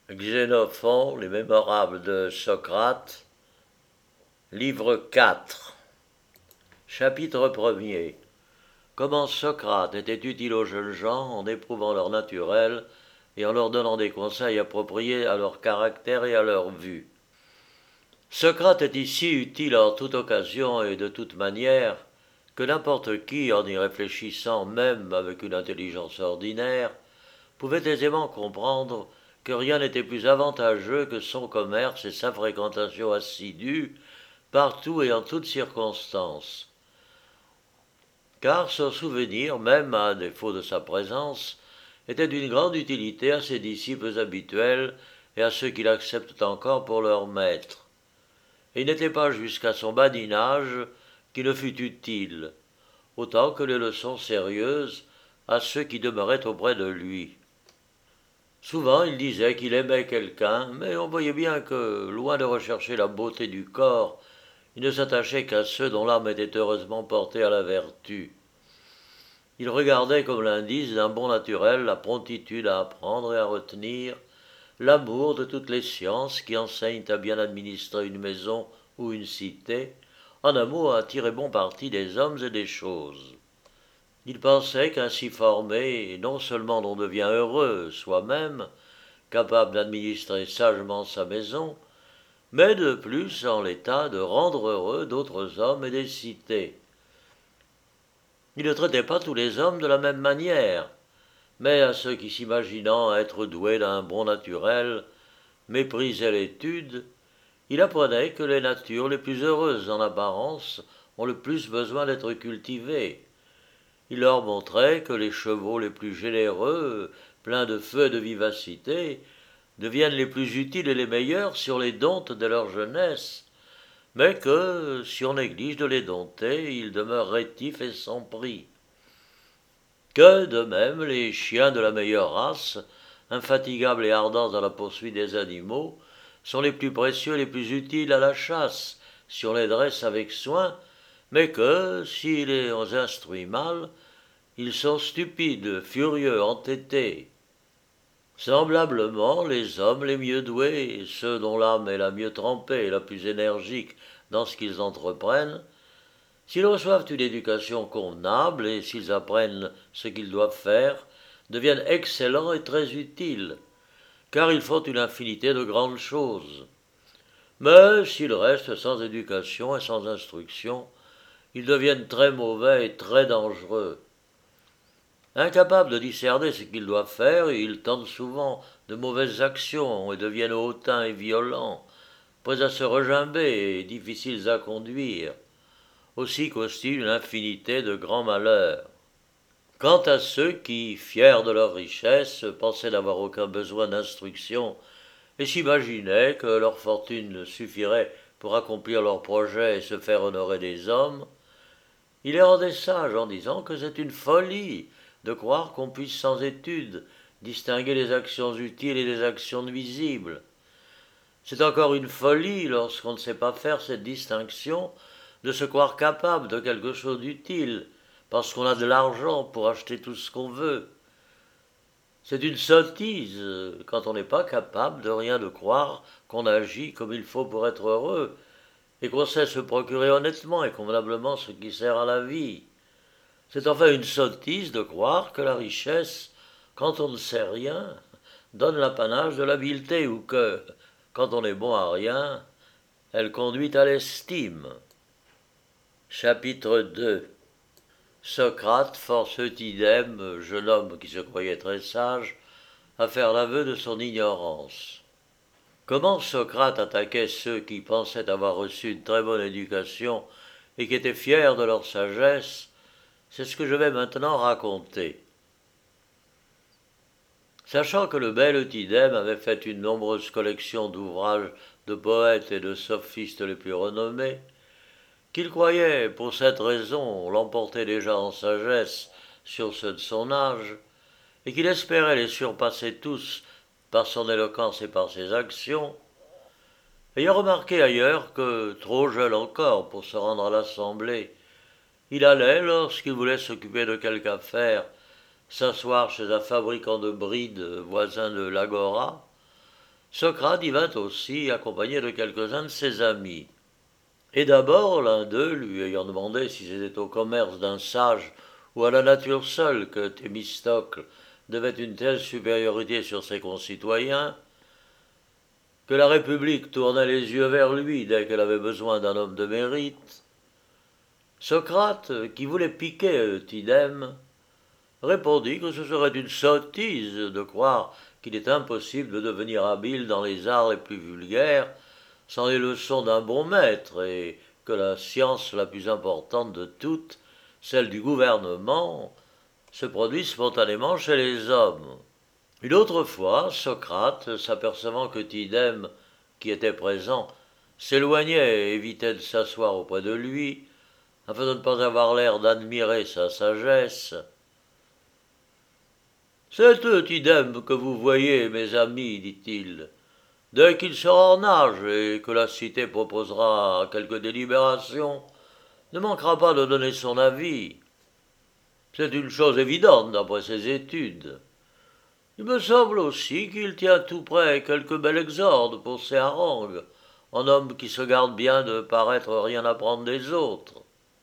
Xénophon, les Mémorables de Socrate, livre 4, chapitre 1er. Comment Socrate était utile aux jeunes gens en éprouvant leur naturel et en leur donnant des conseils appropriés à leur caractère et à leur vue. Socrate est ici utile en toute occasion et de toute manière que n'importe qui, en y réfléchissant même avec une intelligence ordinaire, pouvait aisément comprendre que rien n'était plus avantageux que son commerce et sa fréquentation assidue, partout et en toutes circonstances. Car son souvenir, même à défaut de sa présence, était d'une grande utilité à ses disciples habituels et à ceux qui l'acceptent encore pour leur maître. Et il n'était pas jusqu'à son badinage qu'il ne fût utile, autant que les leçons sérieuses à ceux qui demeuraient auprès de lui. Souvent il disait qu'il aimait quelqu'un, mais on voyait bien que, loin de rechercher la beauté du corps, il ne s'attachait qu'à ceux dont l'âme était heureusement portée à la vertu. Il regardait comme l'indice d'un bon naturel la promptitude à apprendre et à retenir, l'amour de toutes les sciences qui enseignent à bien administrer une maison ou une cité, en un mot à tirer bon parti des hommes et des choses. Il pensait qu'ainsi formé, non seulement l'on devient heureux soi-même, capable d'administrer sagement sa maison, mais de plus en l'état de rendre heureux d'autres hommes et des cités. Il ne traitait pas tous les hommes de la même manière, mais à ceux qui, s'imaginant être doués d'un bon naturel, méprisaient l'étude, il apprenait que les natures les plus heureuses en apparence ont le plus besoin d'être cultivées. Il leur montrait que les chevaux les plus généreux, pleins de feu et de vivacité, deviennent les plus utiles et les meilleurs si on les dompte de leur jeunesse, mais que, si on néglige de les dompter, ils demeurent rétifs et sans prix. Que, de même, les chiens de la meilleure race, infatigables et ardents dans la poursuite des animaux, sont les plus précieux et les plus utiles à la chasse, si on les dresse avec soin, mais que, si on les instruit mal, ils sont stupides, furieux, entêtés. Semblablement, les hommes les mieux doués, ceux dont l'âme est la mieux trempée et la plus énergique dans ce qu'ils entreprennent, s'ils reçoivent une éducation convenable et s'ils apprennent ce qu'ils doivent faire, deviennent excellents et très utiles, car ils font une infinité de grandes choses. Mais s'ils restent sans éducation et sans instruction, ils deviennent très mauvais et très dangereux. Incapables de discerner ce qu'ils doivent faire, ils tentent souvent de mauvaises actions et deviennent hautains et violents, prêts à se regimber et difficiles à conduire, aussi qu'aussi une infinité de grands malheurs. Quant à ceux qui, fiers de leur richesse, pensaient n'avoir aucun besoin d'instruction et s'imaginaient que leur fortune suffirait pour accomplir leurs projets et se faire honorer des hommes, il les rendait sages en disant que c'est une folie de croire qu'on puisse sans étude distinguer les actions utiles et les actions nuisibles. C'est encore une folie, lorsqu'on ne sait pas faire cette distinction, de se croire capable de quelque chose d'utile, parce qu'on a de l'argent pour acheter tout ce qu'on veut. C'est une sottise, quand on n'est pas capable de rien, de croire qu'on agit comme il faut pour être heureux, et qu'on sait se procurer honnêtement et convenablement ce qui sert à la vie. C'est enfin une sottise de croire que la richesse, quand on ne sait rien, donne l'apanage de l'habileté, ou que, quand on est bon à rien, elle conduit à l'estime. Chapitre 2. Socrate force Eutydème, jeune homme qui se croyait très sage, à faire l'aveu de son ignorance. Comment Socrate attaquait ceux qui pensaient avoir reçu une très bonne éducation et qui étaient fiers de leur sagesse, c'est ce que je vais maintenant raconter. Sachant que le bel Eutydème avait fait une nombreuse collection d'ouvrages de poètes et de sophistes les plus renommés, qu'il croyait, pour cette raison, l'emporter déjà en sagesse sur ceux de son âge, et qu'il espérait les surpasser tous par son éloquence et par ses actions, ayant remarqué ailleurs que, trop jeune encore pour se rendre à l'assemblée, il allait, lorsqu'il voulait s'occuper de quelque affaire, s'asseoir chez un fabricant de brides voisin de l'agora, Socrate y vint aussi, accompagné de quelques-uns de ses amis. Et d'abord, l'un d'eux, lui ayant demandé si c'était au commerce d'un sage ou à la nature seule que Thémistocle devait une telle supériorité sur ses concitoyens, que la République tournait les yeux vers lui dès qu'elle avait besoin d'un homme de mérite, Socrate, qui voulait piquer Eutydème, répondit que ce serait une sottise de croire qu'il est impossible de devenir habile dans les arts les plus vulgaires sans les leçons d'un bon maître, et que la science la plus importante de toutes, celle du gouvernement, se produit spontanément chez les hommes. Une autre fois, Socrate, s'apercevant que Tidème, qui était présent, s'éloignait et évitait de s'asseoir auprès de lui, afin de ne pas avoir l'air d'admirer sa sagesse. C'est Tidème que vous voyez, mes amis, dit-il. Dès qu'il sera en âge et que la cité proposera quelque délibération, ne manquera pas de donner son avis. C'est une chose évidente d'après ses études. Il me semble aussi qu'il tient tout près quelque bel exorde pour ses harangues, en homme qui se garde bien de paraître rien apprendre des autres.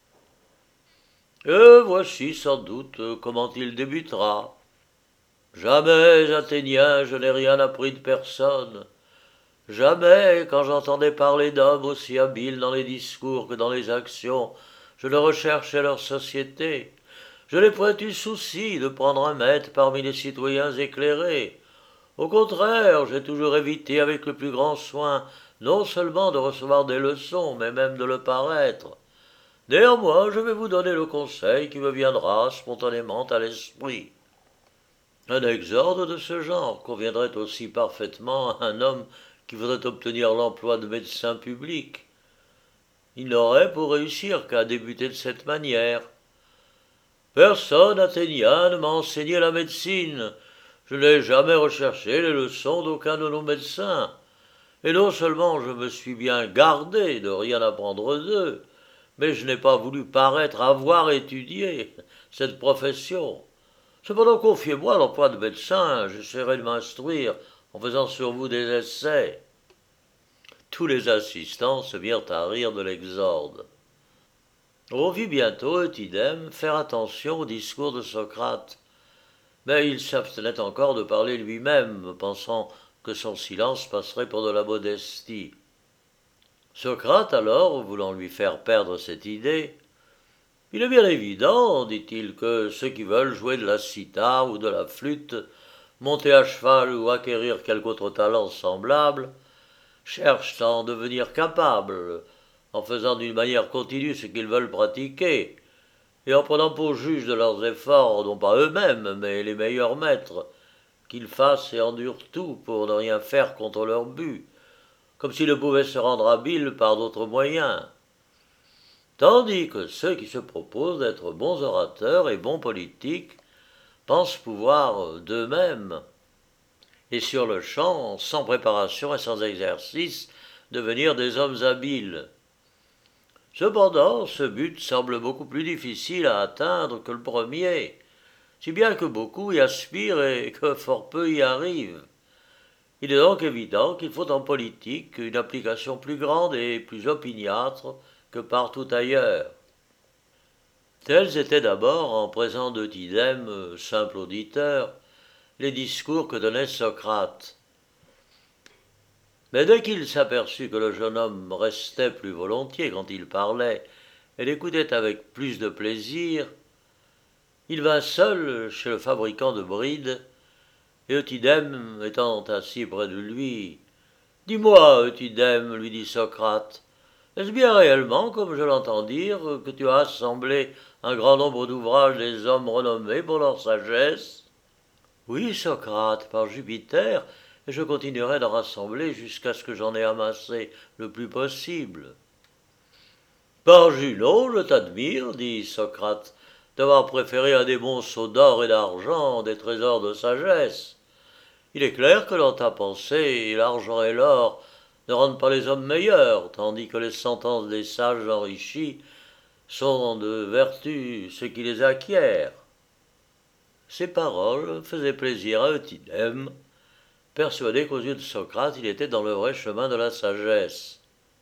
Et voici sans doute comment il débutera. Jamais, Athénien, je n'ai rien appris de personne. Jamais, quand j'entendais parler d'hommes aussi habiles dans les discours que dans les actions, je ne recherchais leur société. Je n'ai point eu souci de prendre un maître parmi les citoyens éclairés. Au contraire, j'ai toujours évité avec le plus grand soin non seulement de recevoir des leçons, mais même de le paraître. Néanmoins, je vais vous donner le conseil qui me viendra spontanément à l'esprit. Un exorde de ce genre conviendrait aussi parfaitement à un homme qui voudrait obtenir l'emploi de médecin public. Il n'aurait pour réussir qu'à débuter de cette manière. Personne, Athénien, ne m'a enseigné la médecine. Je n'ai jamais recherché les leçons d'aucun de nos médecins. Et non seulement je me suis bien gardé de rien apprendre d'eux, mais je n'ai pas voulu paraître avoir étudié cette profession. Cependant, confiez-moi l'emploi de médecin, j'essaierai de m'instruire en faisant sur vous des essais. Tous les assistants se mirent à rire de l'exorde. On vit bientôt Eutydème faire attention au discours de Socrate, mais il s'abstenait encore de parler lui-même, pensant que son silence passerait pour de la modestie. Socrate, alors, voulant lui faire perdre cette idée, « Il est bien évident, dit-il, que ceux qui veulent jouer de la cithare ou de la flûte, monter à cheval ou acquérir quelque autre talent semblable, cherchent à en devenir capables, en faisant d'une manière continue ce qu'ils veulent pratiquer, et en prenant pour juge de leurs efforts, non pas eux-mêmes, mais les meilleurs maîtres, qu'ils fassent et endurent tout pour ne rien faire contre leur but, comme s'ils ne pouvaient se rendre habiles par d'autres moyens. Tandis que ceux qui se proposent d'être bons orateurs et bons politiques pensent pouvoir d'eux-mêmes, et sur le champ, sans préparation et sans exercice, devenir des hommes habiles. Cependant, ce but semble beaucoup plus difficile à atteindre que le premier, si bien que beaucoup y aspirent et que fort peu y arrivent. Il est donc évident qu'il faut en politique une application plus grande et plus opiniâtre que partout ailleurs. Tels étaient d'abord, en présence d'Eutydème, simple auditeur, les discours que donnait Socrate. Mais dès qu'il s'aperçut que le jeune homme restait plus volontiers quand il parlait et l'écoutait avec plus de plaisir, il vint seul chez le fabricant de brides, et Eutydème étant assis près de lui, « Dis-moi, Eutydème, lui dit Socrate, est-ce bien réellement, comme je l'entends dire, que tu as assemblé un grand nombre d'ouvrages des hommes renommés pour leur sagesse ?» ?»« Oui, Socrate, par Jupiter, et je continuerai d'en rassembler jusqu'à ce que j'en ai amassé le plus possible. »« Par Junon, je t'admire, dit Socrate, d'avoir préféré à des monceaux d'or et d'argent des trésors de sagesse. Il est clair que dans ta pensée, l'argent et l'or ne rendent pas les hommes meilleurs, tandis que les sentences des sages enrichis sont de vertu ceux qui les acquièrent. » Ces paroles faisaient plaisir à Eutydème, persuadé qu'aux yeux de Socrate, il était dans le vrai chemin de la sagesse.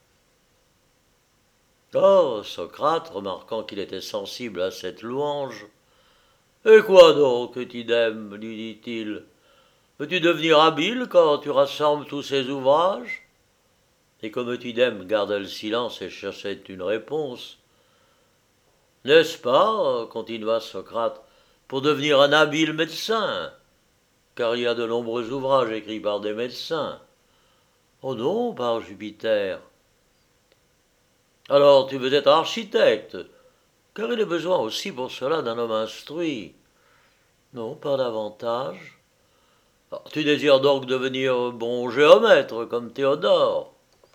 Or, Socrate, remarquant qu'il était sensible à cette louange, « Et quoi donc, Eutydème, lui dit-il, veux-tu devenir habile quand tu rassembles tous ces ouvrages ?» Et comme Eutydème gardait le silence et cherchait une réponse, « N'est-ce pas, continua Socrate, pour devenir un habile médecin, car il y a de nombreux ouvrages écrits par des médecins. » « Oh non, par Jupiter. »« Alors tu veux être architecte, car il est besoin aussi pour cela d'un homme instruit. »« Non, pas davantage. »« Alors, tu désires donc devenir bon géomètre comme Théodore. »«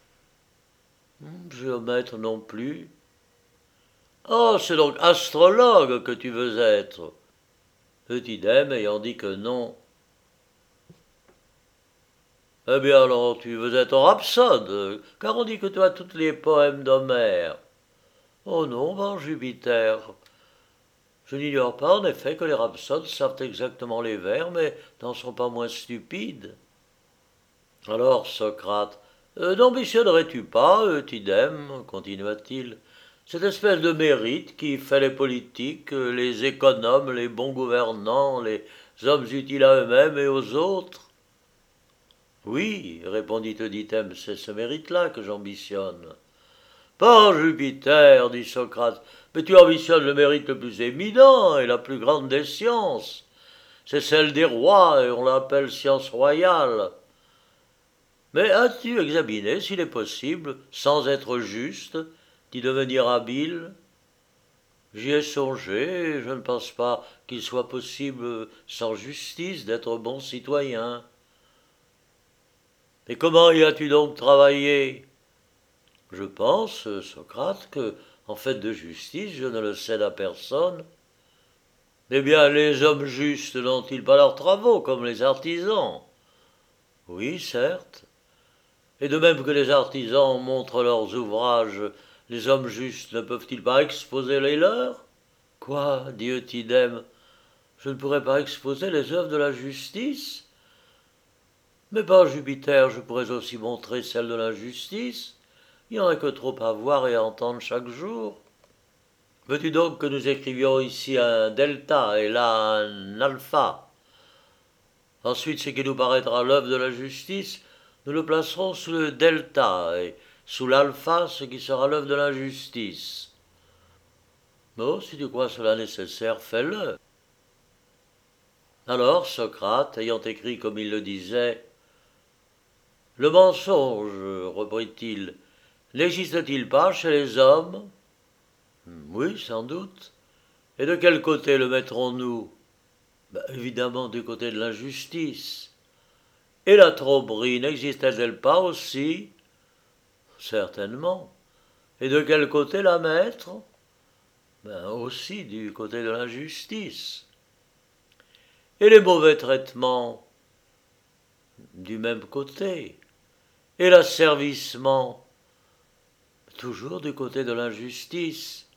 Géomètre non plus. »« Oh, c'est donc astrologue que tu veux être. » Eutydème ayant dit que non. « Eh bien alors tu veux être rhapsode, car on dit que tu as tous les poèmes d'Homère. »« Oh non, par Jupiter. Je n'ignore pas en effet que les rhapsodes savent exactement les vers, mais n'en sont pas moins stupides. » Alors Socrate, n'ambitionnerais-tu pas, Eutydème, continua-t-il, cette espèce de mérite qui fait les politiques, les économes, les bons gouvernants, les hommes utiles à eux-mêmes et aux autres? Oui, répondit Eutydème, c'est ce mérite-là que j'ambitionne. Par Jupiter, dit Socrate, mais tu ambitionnes le mérite le plus éminent et la plus grande des sciences. C'est celle des rois et on l'appelle science royale. Mais as-tu examiné s'il est possible, sans être juste, d'y devenir habile? J'y ai songé et je ne pense pas qu'il soit possible, sans justice, d'être bon citoyen. Et comment y as-tu donc travaillé? Je pense, Socrate, que, en fait de justice, je ne le cède à personne. Eh bien, les hommes justes n'ont-ils pas leurs travaux, comme les artisans? Oui, certes. Et de même que les artisans montrent leurs ouvrages, les hommes justes ne peuvent-ils pas exposer les leurs? Quoi, dit Eutydème, je ne pourrais pas exposer les œuvres de la justice? Mais par Jupiter, je pourrais aussi montrer celles de l'injustice. Il n'y en a que trop à voir et à entendre chaque jour. Veux-tu donc que nous écrivions ici un delta et là un alpha? Ensuite, ce qui nous paraîtra l'œuvre de la justice, nous le placerons sous le delta et sous l'alpha, ce qui sera l'œuvre de l'injustice. Oh, si tu crois cela nécessaire, fais-le. Alors, Socrate, ayant écrit comme il le disait, « Le mensonge, reprit-il, n'existe-t-il pas chez les hommes? » Oui, sans doute. Et de quel côté le mettrons-nous? Évidemment du côté de l'injustice. Et la tromperie n'existait-elle pas aussi? Certainement. Et de quel côté la mettre? Aussi du côté de l'injustice. Et les mauvais traitements? Du même côté. Et l'asservissement? Toujours du côté de l'injustice.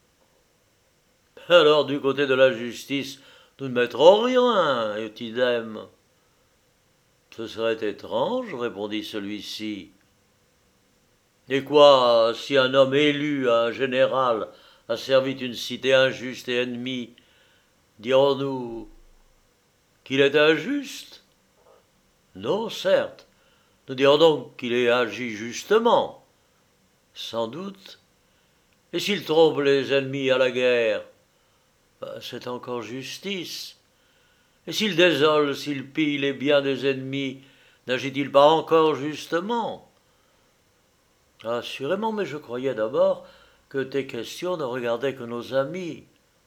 Alors du côté de la justice, nous ne mettrons rien, Eutydème. Ce serait étrange, répondit celui-ci. Et quoi, si un homme élu, un général, a servi une cité injuste et ennemie, dirons-nous qu'il est injuste? Non, certes. Nous dirons donc qu'il ait agi justement. Sans doute. Et s'il trompe les ennemis à la guerre? C'est encore justice. Et s'il désole, s'il pille les biens des ennemis, n'agit-il pas encore justement? Assurément, mais je croyais d'abord que tes questions ne regardaient que nos amis.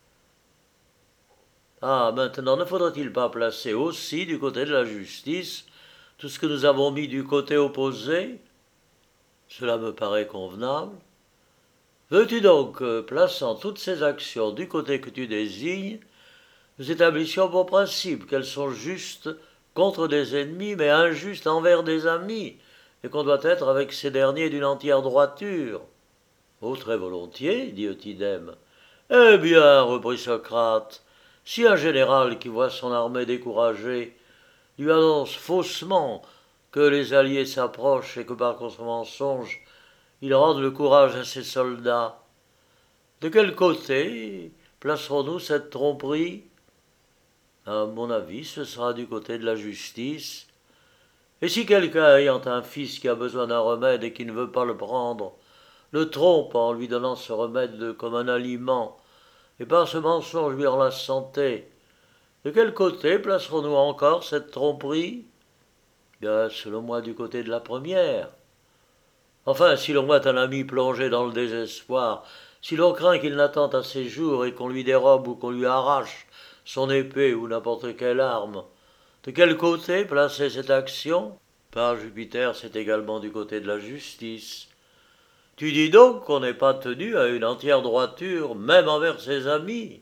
Maintenant, ne faudrait-il pas placer aussi du côté de la justice tout ce que nous avons mis du côté opposé? Cela me paraît convenable. Veux-tu donc, plaçant toutes ces actions du côté que tu désignes, nous établissions pour principe qu'elles sont justes contre des ennemis, mais injustes envers des amis, et qu'on doit être avec ces derniers d'une entière droiture? Oh, très volontiers, dit Eutydème. Eh bien, reprit Socrate, si un général qui voit son armée découragée lui annonce faussement que les alliés s'approchent et que par contre mensonge, ils rendent le courage à ses soldats. De quel côté placerons-nous cette tromperie? À mon avis, ce sera du côté de la justice. Et si quelqu'un ayant un fils qui a besoin d'un remède et qui ne veut pas le prendre, le trompe en lui donnant ce remède comme un aliment, et par ce mensonge lui rend la santé, de quel côté placerons-nous encore cette tromperie? Bien, selon moi, du côté de la première. Enfin, si l'on voit un ami plongé dans le désespoir, si l'on craint qu'il n'attende à ses jours et qu'on lui dérobe ou qu'on lui arrache son épée ou n'importe quelle arme, de quel côté placer cette action? Par Jupiter, c'est également du côté de la justice. Tu dis donc qu'on n'est pas tenu à une entière droiture, même envers ses amis?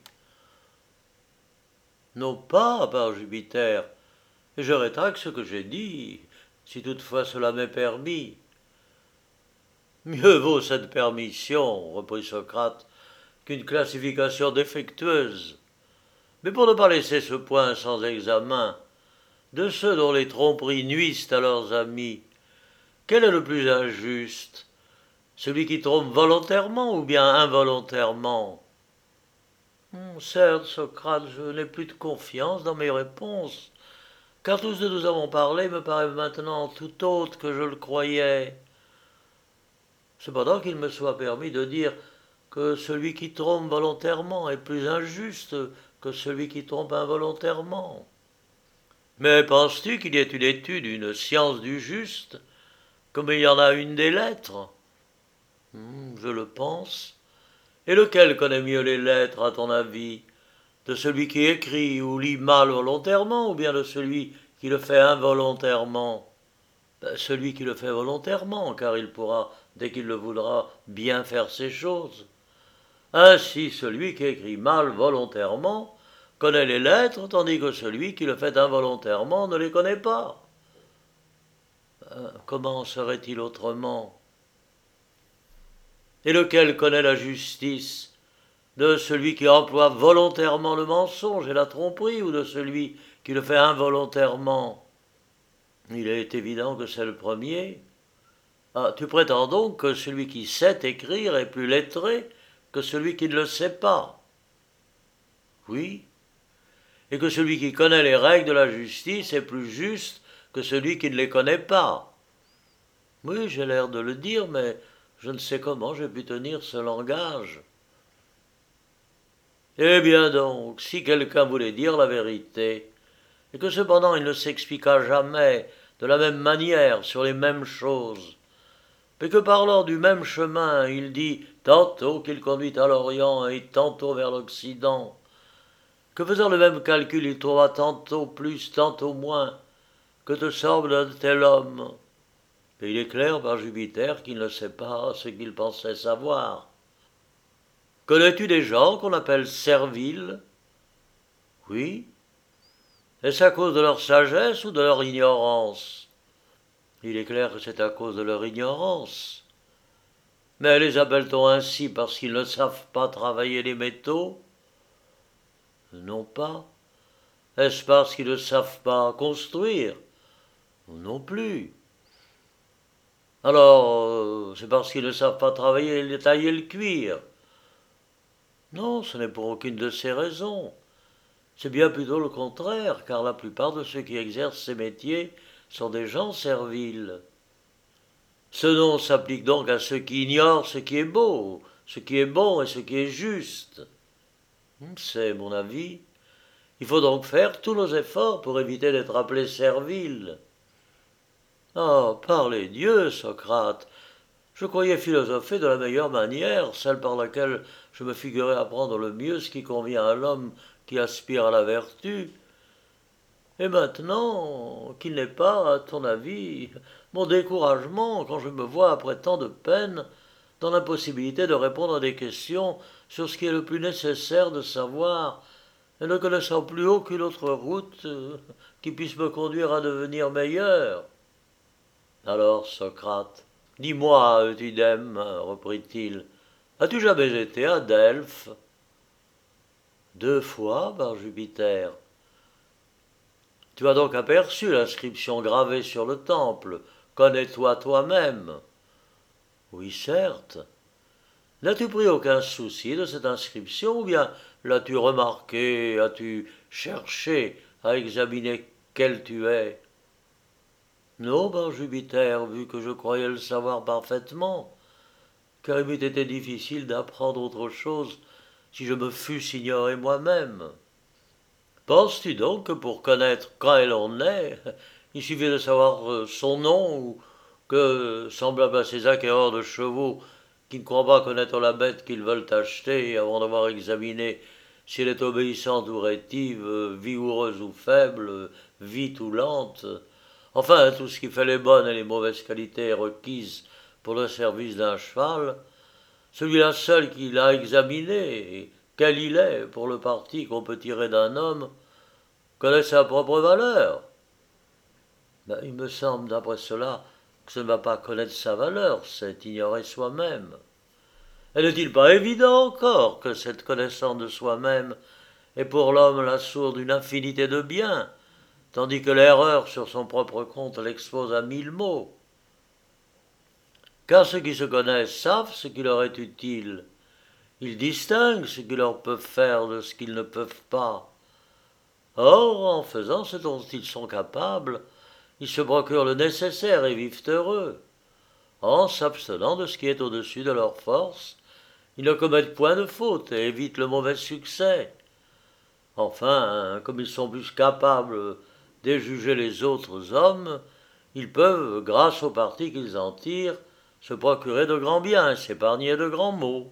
Non pas, par Jupiter, et je rétracte ce que j'ai dit, si toutefois cela m'est permis. Mieux vaut cette permission, reprit Socrate, qu'une classification défectueuse. Mais pour ne pas laisser ce point sans examen, de ceux dont les tromperies nuisent à leurs amis, quel est le plus injuste? Celui qui trompe volontairement ou bien involontairement? Certes, Socrate, je n'ai plus de confiance dans mes réponses, car tout ce dont nous avons parlé me paraît maintenant tout autre que je le croyais. Cependant qu'il me soit permis de dire que celui qui trompe volontairement est plus injuste que celui qui trompe involontairement. Mais penses-tu qu'il y ait une étude, une science du juste, comme il y en a une des lettres? Je le pense. Et lequel connaît mieux les lettres, à ton avis? De celui qui écrit ou lit mal volontairement, ou bien de celui qui le fait involontairement? Celui qui le fait volontairement, car il pourra, dès qu'il le voudra, bien faire ses choses. Ainsi, celui qui écrit mal volontairement connaît les lettres, tandis que celui qui le fait involontairement ne les connaît pas. Comment serait-il autrement? Et lequel connaît la justice? De celui qui emploie volontairement le mensonge et la tromperie, ou de celui qui le fait involontairement? Il est évident que c'est le premier. Tu prétends donc que celui qui sait écrire est plus lettré que celui qui ne le sait pas? Oui. Et que celui qui connaît les règles de la justice est plus juste que celui qui ne les connaît pas? Oui, j'ai l'air de le dire, mais je ne sais comment j'ai pu tenir ce langage. Eh bien donc, si quelqu'un voulait dire la vérité, et que cependant il ne s'expliqua jamais de la même manière sur les mêmes choses, mais que parlant du même chemin, il dit tantôt qu'il conduit à l'Orient et tantôt vers l'Occident, que faisant le même calcul il trouva tantôt plus, tantôt moins, que te semble un tel homme. Et il est clair par Jupiter qu'il ne sait pas ce qu'il pensait savoir. Connais-tu des gens qu'on appelle serviles? Oui. Est-ce à cause de leur sagesse ou de leur ignorance? Il est clair que c'est à cause de leur ignorance. Mais les appelle-t-on ainsi parce qu'ils ne savent pas travailler les métaux? Non pas. Est-ce parce qu'ils ne savent pas construire? Non plus. Alors, c'est parce qu'ils ne savent pas travailler, tailler le cuir? Non, ce n'est pour aucune de ces raisons. C'est bien plutôt le contraire, car la plupart de ceux qui exercent ces métiers sont des gens serviles. Ce nom s'applique donc à ceux qui ignorent ce qui est beau, ce qui est bon et ce qui est juste. C'est mon avis. Il faut donc faire tous nos efforts pour éviter d'être appelés serviles. Ah, par les dieux, Socrate, je croyais philosopher de la meilleure manière, celle par laquelle je me figurais apprendre le mieux ce qui convient à l'homme qui aspire à la vertu. Et maintenant, qu'il n'est pas, à ton avis, mon découragement quand je me vois, après tant de peine, dans l'impossibilité de répondre à des questions sur ce qui est le plus nécessaire de savoir, et ne connaissant plus aucune autre route qui puisse me conduire à devenir meilleur. Alors, Socrate, dis-moi, Eutydème, reprit-il, as-tu jamais été à Delphes? 2 fois, par Jupiter. Tu as donc aperçu l'inscription gravée sur le temple. Connais-toi toi-même. Oui, certes. N'as-tu pris aucun souci de cette inscription, ou bien l'as-tu remarqué, as-tu cherché à examiner quel tu es? Non, par Jupiter, vu que je croyais le savoir parfaitement, car il m'eût été difficile d'apprendre autre chose si je me fusse ignoré moi-même. Penses-tu donc que pour connaître quand elle en est, il suffit de savoir son nom, ou que, semblable à ces acquéreurs de chevaux qui ne croient pas connaître la bête qu'ils veulent acheter avant d'avoir examiné si elle est obéissante ou rétive, vigoureuse ou faible, vite ou lente, enfin tout ce qui fait les bonnes et les mauvaises qualités requises pour le service d'un cheval, celui-là seul qui l'a examiné, et quel il est pour le parti qu'on peut tirer d'un homme, connaît sa propre valeur. Ben, il me semble, d'après cela, que ce ne va pas connaître sa valeur, c'est ignorer soi-même. Et n'est-il pas évident encore que cette connaissance de soi-même est pour l'homme la source d'une infinité de biens, tandis que l'erreur sur son propre compte l'expose à 1000 maux? Car ceux qui se connaissent savent ce qui leur est utile. Ils distinguent ce qu'ils leur peuvent faire de ce qu'ils ne peuvent pas. Or, en faisant ce dont ils sont capables, ils se procurent le nécessaire et vivent heureux. En s'abstenant de ce qui est au-dessus de leurs forces, ils ne commettent point de faute et évitent le mauvais succès. Enfin, comme ils sont plus capables de juger les autres hommes, ils peuvent, grâce au parti qu'ils en tirent, se procurer de grands biens et s'épargner de grands maux.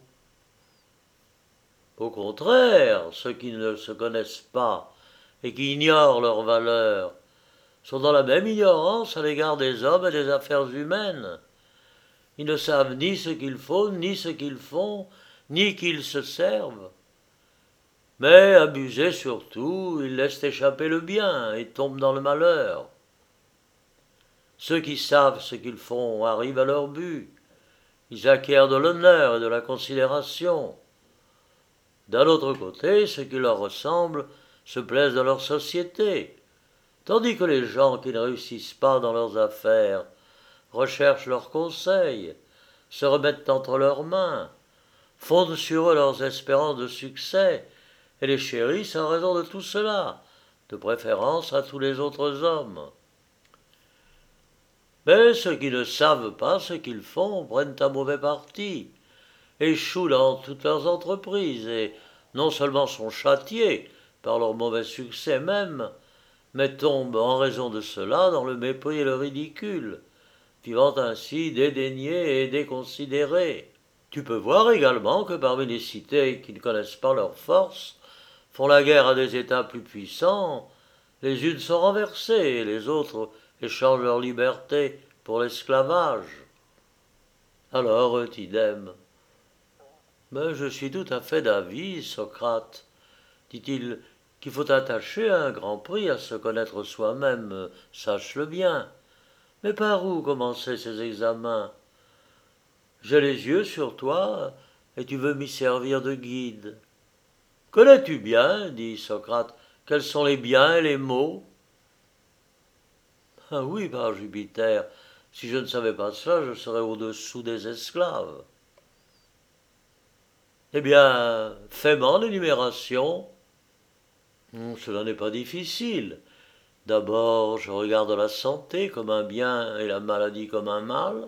Au contraire, ceux qui ne se connaissent pas et qui ignorent leur valeur sont dans la même ignorance à l'égard des hommes et des affaires humaines. Ils ne savent ni ce qu'il faut, ni ce qu'ils font, ni qui ils se servent. Mais, abusés surtout, ils laissent échapper le bien et tombent dans le malheur. Ceux qui savent ce qu'ils font arrivent à leur but. Ils acquièrent de l'honneur et de la considération. D'un autre côté, ceux qui leur ressemblent se plaisent dans leur société, tandis que les gens qui ne réussissent pas dans leurs affaires recherchent leurs conseils, se remettent entre leurs mains, fondent sur eux leurs espérances de succès, et les chérissent en raison de tout cela, de préférence à tous les autres hommes. Mais ceux qui ne savent pas ce qu'ils font prennent un mauvais parti, échouent dans toutes leurs entreprises, et non seulement sont châtiés par leur mauvais succès même, mais tombent en raison de cela dans le mépris et le ridicule, vivant ainsi dédaignés et déconsidérés. Tu peux voir également que parmi les cités qui ne connaissent pas leurs forces, font la guerre à des États plus puissants, les unes sont renversées et les autres échangent leur liberté pour l'esclavage. Alors, Tidème, mais je suis tout à fait d'avis, Socrate, dit-il, qu'il faut attacher un grand prix à se connaître soi-même, sache-le bien. Mais par où commencer ces examens? J'ai les yeux sur toi, et tu veux m'y servir de guide. Connais-tu bien, dit Socrate, quels sont les biens et les maux? Ah oui, par Jupiter, si je ne savais pas cela, je serais au-dessous des esclaves. Eh bien, fais-moi l'énumération. Cela n'est pas difficile. D'abord, je regarde la santé comme un bien et la maladie comme un mal.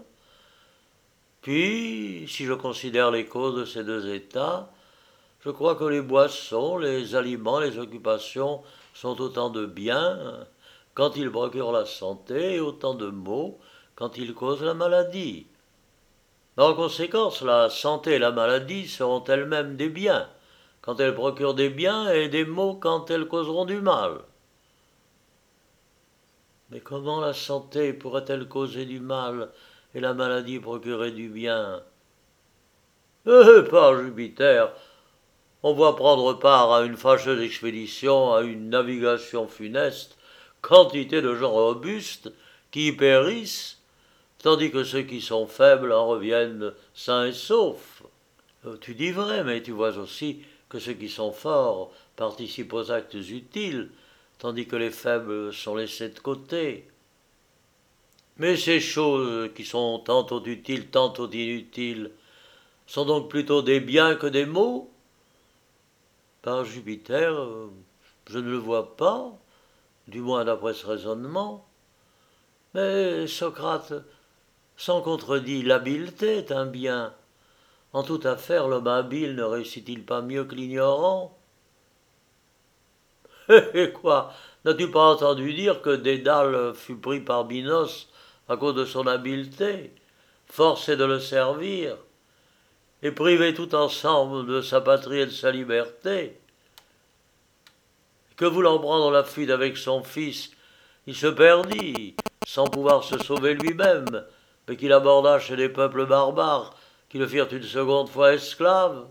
Puis, si je considère les causes de ces deux états, je crois que les boissons, les aliments, les occupations sont autant de biens quand ils procurent la santé et autant de maux quand ils causent la maladie. En conséquence, la santé et la maladie seront elles-mêmes des biens quand elles procurent des biens et des maux quand elles causeront du mal. Mais comment la santé pourrait-elle causer du mal et la maladie procurer du bien? Par Jupiter, on voit prendre part à une fâcheuse expédition, à une navigation funeste, quantité de gens robustes qui y périssent, tandis que ceux qui sont faibles en reviennent sains et saufs. Tu dis vrai, mais tu vois aussi que ceux qui sont forts participent aux actes utiles, tandis que les faibles sont laissés de côté. Mais ces choses qui sont tantôt utiles, tantôt inutiles, sont donc plutôt des biens que des maux? Par Jupiter, je ne le vois pas, du moins d'après ce raisonnement. Mais Socrate, sans contredit, l'habileté est un bien. En toute affaire, l'homme habile ne réussit-il pas mieux que l'ignorant? Eh quoi? N'as-tu pas entendu dire que Dédale fut pris par Minos à cause de son habileté, forcé de le servir, et privé tout ensemble de sa patrie et de sa liberté? Que voulant prendre la fuite avec son fils, il se perdit, sans pouvoir se sauver lui-même, mais qu'il aborda chez des peuples barbares qui le firent une seconde fois esclave.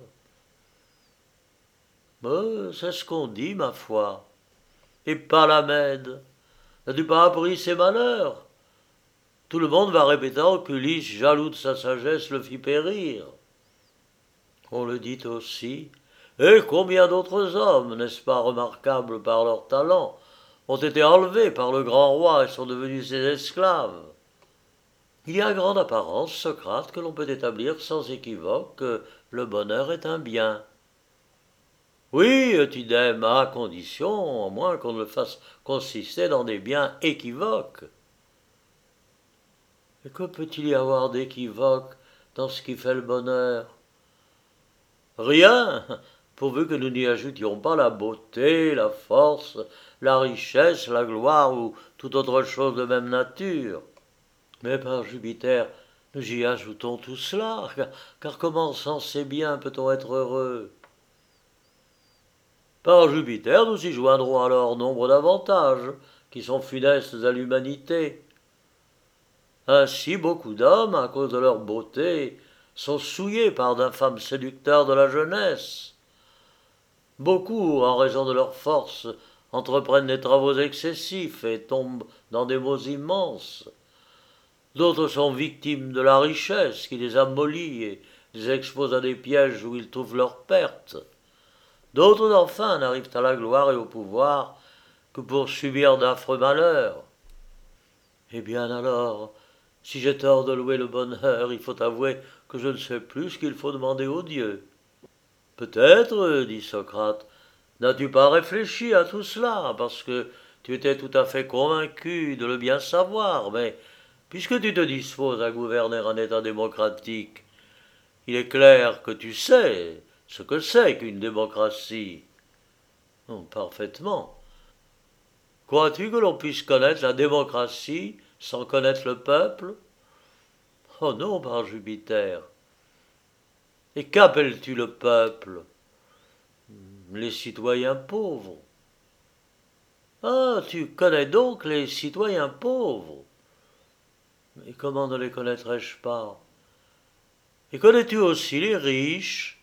C'est ce qu'on dit, ma foi. Et Palamède, n'as-tu pas appris ses malheurs? Tout le monde va répétant qu'Ulysse, jaloux de sa sagesse, le fit périr. On le dit aussi. Et combien d'autres hommes, n'est-ce pas remarquables par leur talent, ont été enlevés par le grand roi et sont devenus ses esclaves? Il y a grande apparence, Socrate, que l'on peut établir sans équivoque que le bonheur est un bien. Oui, Eutydème, à condition, au moins qu'on ne le fasse consister dans des biens équivoques. Et que peut-il y avoir d'équivoque dans ce qui fait le bonheur? Rien, pourvu que nous n'y ajoutions pas la beauté, la force, la richesse, la gloire ou toute autre chose de même nature. Mais par Jupiter, nous y ajoutons tout cela, car comment sans ces biens peut-on être heureux? Par Jupiter, nous y joindrons alors nombre d'avantages qui sont funestes à l'humanité. Ainsi, beaucoup d'hommes, à cause de leur beauté, sont souillés par d'infâmes séducteurs de la jeunesse. Beaucoup, en raison de leur force, entreprennent des travaux excessifs et tombent dans des maux immenses. D'autres sont victimes de la richesse qui les amollit et les expose à des pièges où ils trouvent leur perte. D'autres, enfin, n'arrivent à la gloire et au pouvoir que pour subir d'affreux malheurs. Eh bien alors, si j'ai tort de louer le bonheur, il faut avouer que je ne sais plus ce qu'il faut demander aux dieux. Peut-être, dit Socrate, n'as-tu pas réfléchi à tout cela, parce que tu étais tout à fait convaincu de le bien savoir, mais puisque tu te disposes à gouverner un État démocratique, il est clair que tu sais ce que c'est qu'une démocratie. Parfaitement. Crois-tu que l'on puisse connaître la démocratie sans connaître le peuple? Oh non, par Jupiter. Et qu'appelles-tu le peuple? Les citoyens pauvres. Ah, tu connais donc les citoyens pauvres. Mais comment ne les connaîtrais-je pas? Et connais-tu aussi les riches?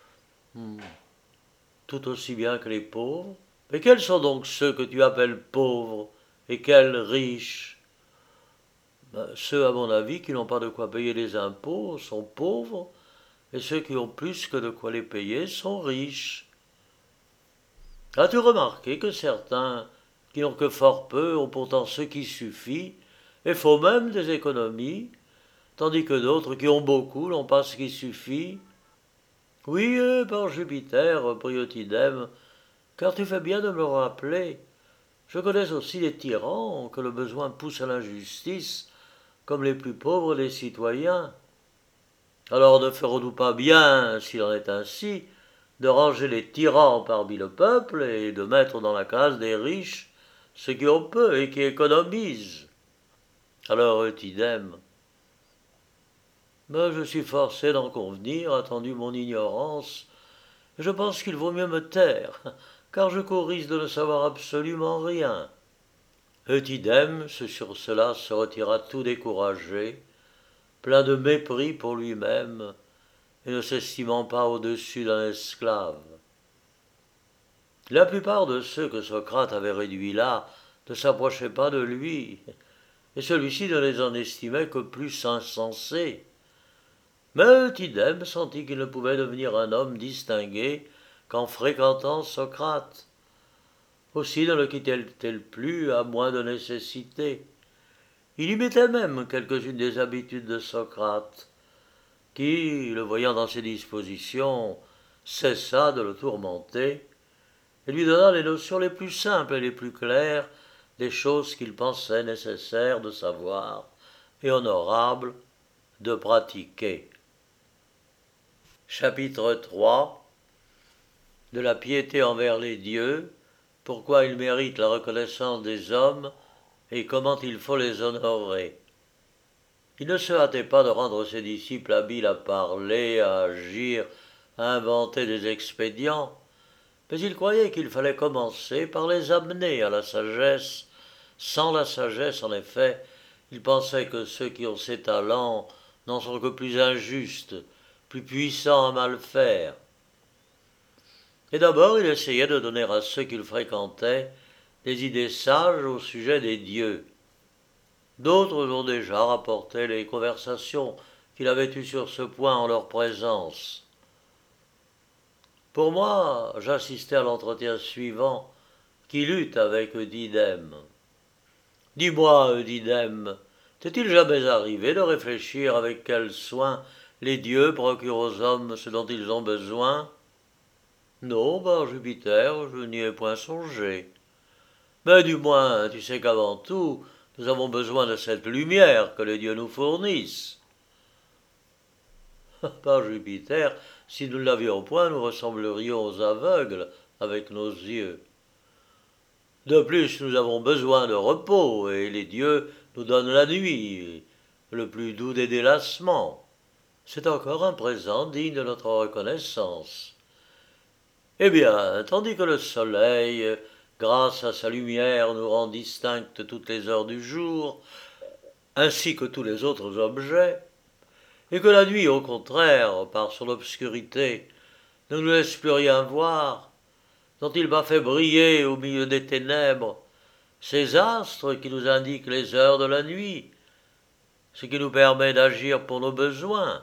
Tout aussi bien que les pauvres. Mais quels sont donc ceux que tu appelles pauvres et quels riches? Ceux, à mon avis, qui n'ont pas de quoi payer les impôts sont pauvres, et ceux qui ont plus que de quoi les payer sont riches. As-tu remarqué que certains qui n'ont que fort peu ont pourtant ce qui suffit, et font même des économies, tandis que d'autres qui ont beaucoup n'ont pas ce qui suffit? Oui, par Jupiter, reprit Eutydème, car tu fais bien de me rappeler. Je connais aussi les tyrans que le besoin pousse à l'injustice, comme les plus pauvres des citoyens. Alors ne ferons-nous pas bien, s'il en est ainsi, de ranger les tyrans parmi le peuple et de mettre dans la case des riches ceux qui ont peu et qui économisent? Alors Eutydème, mais je suis forcé d'en convenir, attendu mon ignorance, et je pense qu'il vaut mieux me taire, car je cours risque de ne savoir absolument rien. Eutydème, sur cela, se retira tout découragé, plein de mépris pour lui-même, et ne s'estimant pas au-dessus d'un esclave. La plupart de ceux que Socrate avait réduits là ne s'approchaient pas de lui, et celui-ci ne les en estimait que plus insensés. Mais Eutydème sentit qu'il ne pouvait devenir un homme distingué qu'en fréquentant Socrate. Aussi ne le quittait-elle plus à moins de nécessité. Il imitait même quelques-unes des habitudes de Socrate, qui, le voyant dans ses dispositions, cessa de le tourmenter et lui donna les notions les plus simples et les plus claires des choses qu'il pensait nécessaires de savoir et honorables de pratiquer. Chapitre 3 de la piété envers les dieux, pourquoi ils méritent la reconnaissance des hommes et comment il faut les honorer. Il ne se hâtait pas de rendre ses disciples habiles à parler, à agir, à inventer des expédients, mais il croyait qu'il fallait commencer par les amener à la sagesse. Sans la sagesse, en effet, il pensait que ceux qui ont ces talents n'en sont que plus injustes, plus puissants à mal faire. Et d'abord, il essayait de donner à ceux qu'il fréquentait des idées sages au sujet des dieux. D'autres ont déjà rapporté les conversations qu'il avait eues sur ce point en leur présence. Pour moi, j'assistais à l'entretien suivant qu'il eut avec Eudydème. « Dis-moi, Eudydème, t'est-il jamais arrivé de réfléchir avec quel soin les dieux procurent aux hommes ce dont ils ont besoin ?»« Non, par Jupiter, je n'y ai point songé. Mais du moins, tu sais qu'avant tout, nous avons besoin de cette lumière que les dieux nous fournissent. » Par Jupiter, si nous ne l'avions point, nous ressemblerions aux aveugles avec nos yeux. De plus, nous avons besoin de repos, et les dieux nous donnent la nuit, le plus doux des délassements. C'est encore un présent digne de notre reconnaissance. Eh bien, tandis que le soleil, grâce à sa lumière, nous rend distinctes toutes les heures du jour, ainsi que tous les autres objets, et que la nuit, au contraire, par son obscurité, ne nous laisse plus rien voir, dont il m'a fait briller au milieu des ténèbres ces astres qui nous indiquent les heures de la nuit, ce qui nous permet d'agir pour nos besoins.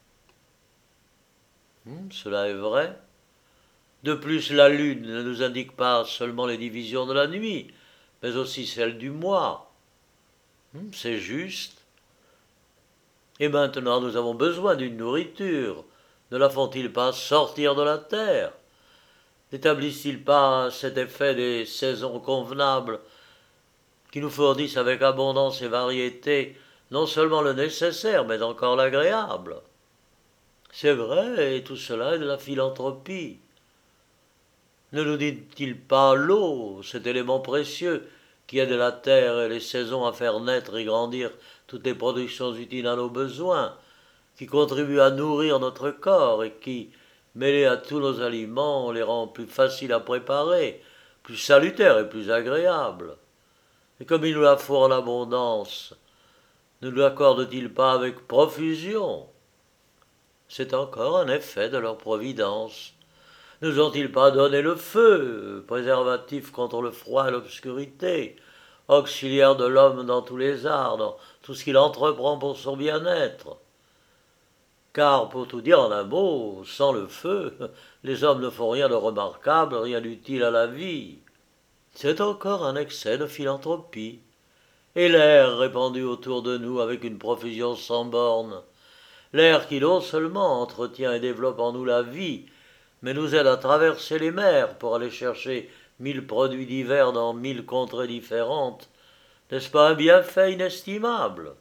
Cela est vrai. De plus, la lune ne nous indique pas seulement les divisions de la nuit, mais aussi celles du mois. C'est juste. Et maintenant nous avons besoin d'une nourriture. Ne la font-ils pas sortir de la terre? N'établissent-ils pas cet effet des saisons convenables qui nous fournissent avec abondance et variété non seulement le nécessaire, mais encore l'agréable? C'est vrai, et tout cela est de la philanthropie. Ne nous dit-il pas l'eau, cet élément précieux qui aide la terre et les saisons à faire naître et grandir toutes les productions utiles à nos besoins, qui contribuent à nourrir notre corps et qui, mêlés à tous nos aliments, les rend plus faciles à préparer, plus salutaires et plus agréables. Et comme il nous la faut en abondance, ne nous l'accorde-t-il pas avec profusion? C'est encore un effet de leur providence. Nous ont-ils pas donné le feu, préservatif contre le froid et l'obscurité, auxiliaire de l'homme dans tous les arts, dans tout ce qu'il entreprend pour son bien-être? Car, pour tout dire en un mot, sans le feu, les hommes ne font rien de remarquable, rien d'utile à la vie. C'est encore un excès de philanthropie. Et l'air répandu autour de nous avec une profusion sans bornes, l'air qui non seulement entretient et développe en nous la vie, mais nous aide à traverser les mers pour aller chercher 1000 produits divers dans 1000 contrées différentes, n'est-ce pas un bienfait inestimable?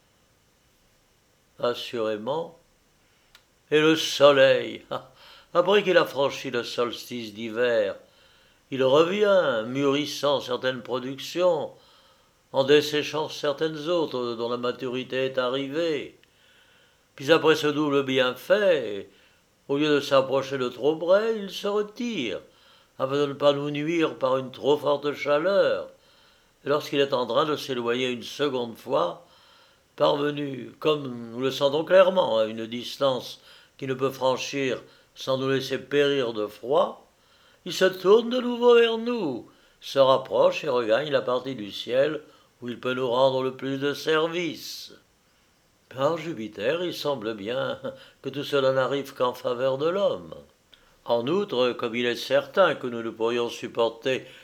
Assurément. Et le soleil, après qu'il a franchi le solstice d'hiver, il revient, mûrissant certaines productions, en desséchant certaines autres dont la maturité est arrivée. Puis après ce double bienfait, au lieu de s'approcher de trop près, il se retire, afin de ne pas nous nuire par une trop forte chaleur. Et lorsqu'il est en train de s'éloigner une seconde fois, parvenu, comme nous le sentons clairement, à une distance qu'il ne peut franchir sans nous laisser périr de froid, il se tourne de nouveau vers nous, se rapproche et regagne la partie du ciel où il peut nous rendre le plus de service. Par Jupiter, il semble bien que tout cela n'arrive qu'en faveur de l'homme. En outre, comme il est certain que nous ne pourrions supporter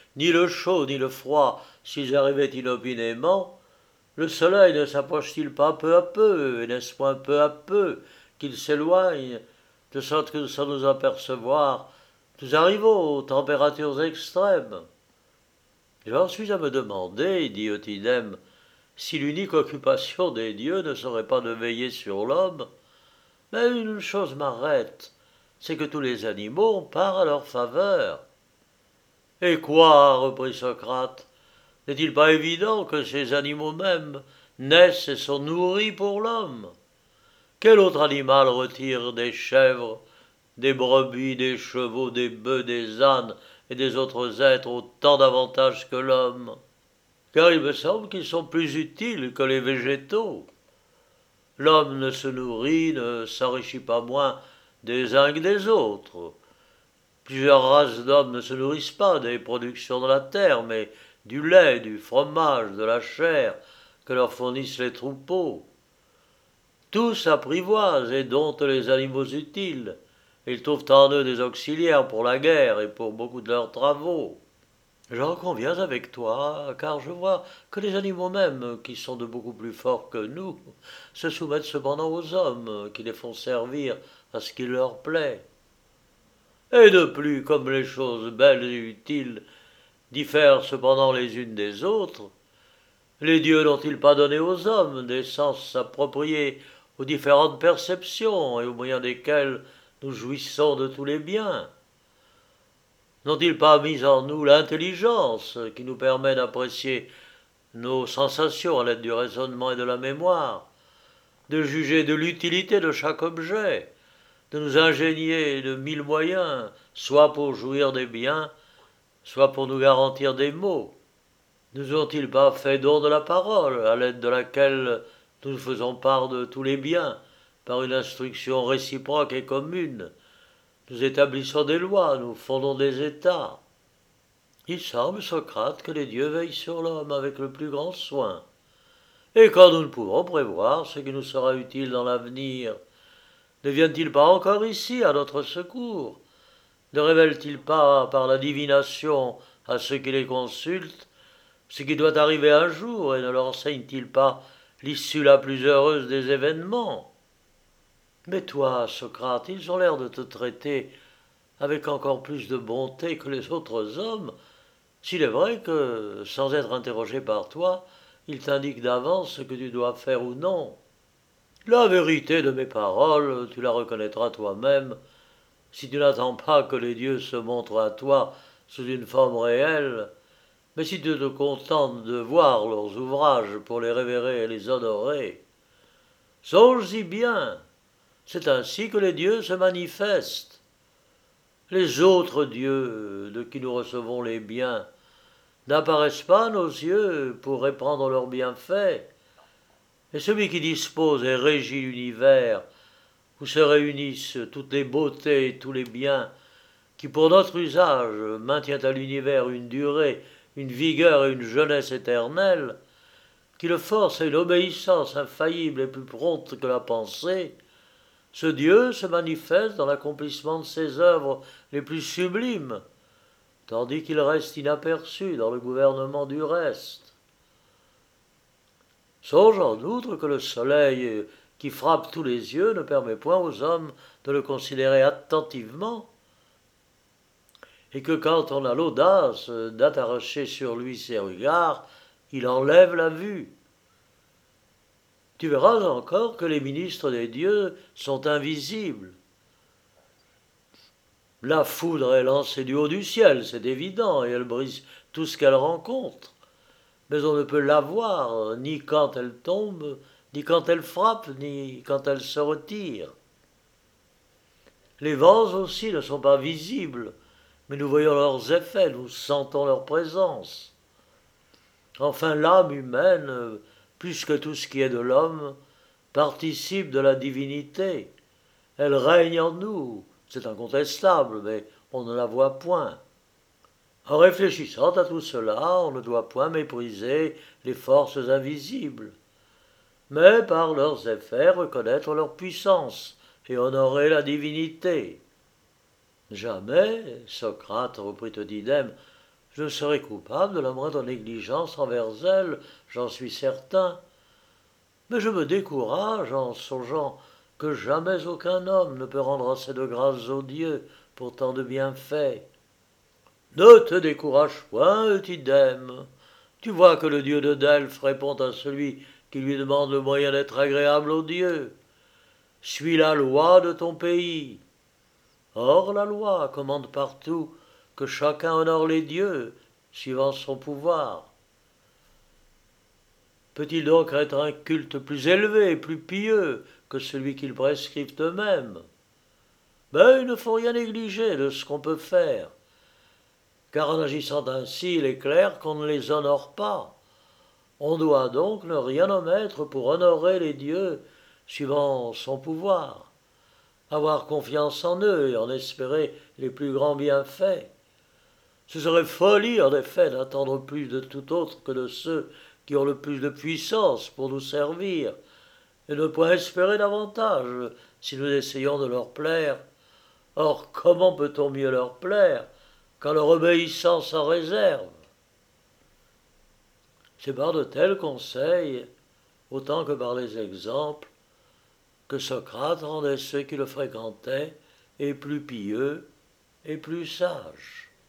ni le chaud ni le froid, s'ils arrivaient inopinément, le soleil ne s'approche-t-il pas peu à peu, et n'est-ce point peu à peu qu'il s'éloigne, de sorte que sans nous apercevoir, nous arrivons aux températures extrêmes. J'en suis à me demander, dit Eutydème, si l'unique occupation des dieux ne serait pas de veiller sur l'homme. Mais une chose m'arrête, c'est que tous les animaux parlent à leur faveur. Et quoi, reprit Socrate, n'est-il pas évident que ces animaux mêmes naissent et sont nourris pour l'homme? Quel autre animal retire des chèvres, des brebis, des chevaux, des bœufs, des ânes et des autres êtres autant d'avantages que l'homme? Car il me semble qu'ils sont plus utiles que les végétaux. L'homme ne se nourrit, ne s'enrichit pas moins des uns que des autres. Plusieurs races d'hommes ne se nourrissent pas des productions de la terre, mais du lait, du fromage, de la chair que leur fournissent les troupeaux. Tous apprivoisent et domptent les animaux utiles. Ils trouvent en eux des auxiliaires pour la guerre et pour beaucoup de leurs travaux. J'en conviens avec toi, car je vois que les animaux mêmes, qui sont de beaucoup plus forts que nous, se soumettent cependant aux hommes, qui les font servir à ce qui leur plaît. Et de plus, comme les choses belles et utiles diffèrent cependant les unes des autres, les dieux n'ont-ils pas donné aux hommes des sens appropriés aux différentes perceptions et au moyen desquels nous jouissons de tous les biens? N'ont-ils pas mis en nous l'intelligence qui nous permet d'apprécier nos sensations à l'aide du raisonnement et de la mémoire, de juger de l'utilité de chaque objet, de nous ingénier de mille moyens, soit pour jouir des biens, soit pour nous garantir des maux? Nous ont-ils pas fait don de la parole, à l'aide de laquelle nous faisons part de tous les biens, par une instruction réciproque et commune? Nous établissons des lois, nous fondons des États. Il semble, Socrate, que les dieux veillent sur l'homme avec le plus grand soin. Et quand nous ne pouvons prévoir ce qui nous sera utile dans l'avenir, ne viennent-ils pas encore ici à notre secours? Ne révèlent-ils pas par la divination à ceux qui les consultent ce qui doit arriver un jour, et ne leur enseigne-t-il pas l'issue la plus heureuse des événements? Mais toi, Socrate, ils ont l'air de te traiter avec encore plus de bonté que les autres hommes, s'il est vrai que, sans être interrogé par toi, ils t'indiquent d'avance ce que tu dois faire ou non. La vérité de mes paroles, tu la reconnaîtras toi-même, si tu n'attends pas que les dieux se montrent à toi sous une forme réelle, mais si tu te contentes de voir leurs ouvrages pour les révérer et les honorer. Songe-y bien, c'est ainsi que les dieux se manifestent. Les autres dieux, de qui nous recevons les biens, n'apparaissent pas à nos yeux pour répandre leurs bienfaits, et celui qui dispose et régit l'univers, où se réunissent toutes les beautés et tous les biens, qui pour notre usage maintient à l'univers une durée, une vigueur et une jeunesse éternelle, qui le force à une obéissance infaillible et plus prompte que la pensée, ce Dieu se manifeste dans l'accomplissement de ses œuvres les plus sublimes, tandis qu'il reste inaperçu dans le gouvernement du reste. Songe en outre que le soleil qui frappe tous les yeux ne permet point aux hommes de le considérer attentivement, et que quand on a l'audace d'attacher sur lui ses regards, il enlève la vue. Tu verras encore que les ministres des dieux sont invisibles. La foudre est lancée du haut du ciel, c'est évident, et elle brise tout ce qu'elle rencontre. Mais on ne peut la voir, ni quand elle tombe, ni quand elle frappe, ni quand elle se retire. Les vents aussi ne sont pas visibles, mais nous voyons leurs effets, nous sentons leur présence. Enfin, l'âme humaine, plus que tout ce qui est de l'homme, participe de la divinité. Elle règne en nous, c'est incontestable, mais on ne la voit point. En réfléchissant à tout cela, on ne doit point mépriser les forces invisibles, mais par leurs effets reconnaître leur puissance et honorer la divinité. Jamais, Socrate, reprit Eutydème, Je serais coupable de la moindre négligence envers elle, j'en suis certain. Mais je me décourage en songeant que jamais aucun homme ne peut rendre assez de grâces aux dieux pour tant de bienfaits. Ne te décourage point, Eutydème. Tu vois que le dieu de Delphes répond à celui qui lui demande le moyen d'être agréable aux dieux. Suis la loi de ton pays. Or la loi commande partout que chacun honore les dieux, suivant son pouvoir. Peut-il donc être un culte plus élevé et plus pieux que celui qu'ils prescrivent eux-mêmes? Mais il ne faut rien négliger de ce qu'on peut faire, car en agissant ainsi, il est clair qu'on ne les honore pas. On doit donc ne rien omettre pour honorer les dieux suivant son pouvoir, avoir confiance en eux et en espérer les plus grands bienfaits. Ce serait folie, en effet, d'attendre plus de tout autre que de ceux qui ont le plus de puissance pour nous servir, et ne point espérer davantage si nous essayons de leur plaire. Or, comment peut-on mieux leur plaire qu'en leur obéissant sans réserve? C'est par de tels conseils, autant que par les exemples, que Socrate rendait ceux qui le fréquentaient et plus pieux et plus sages.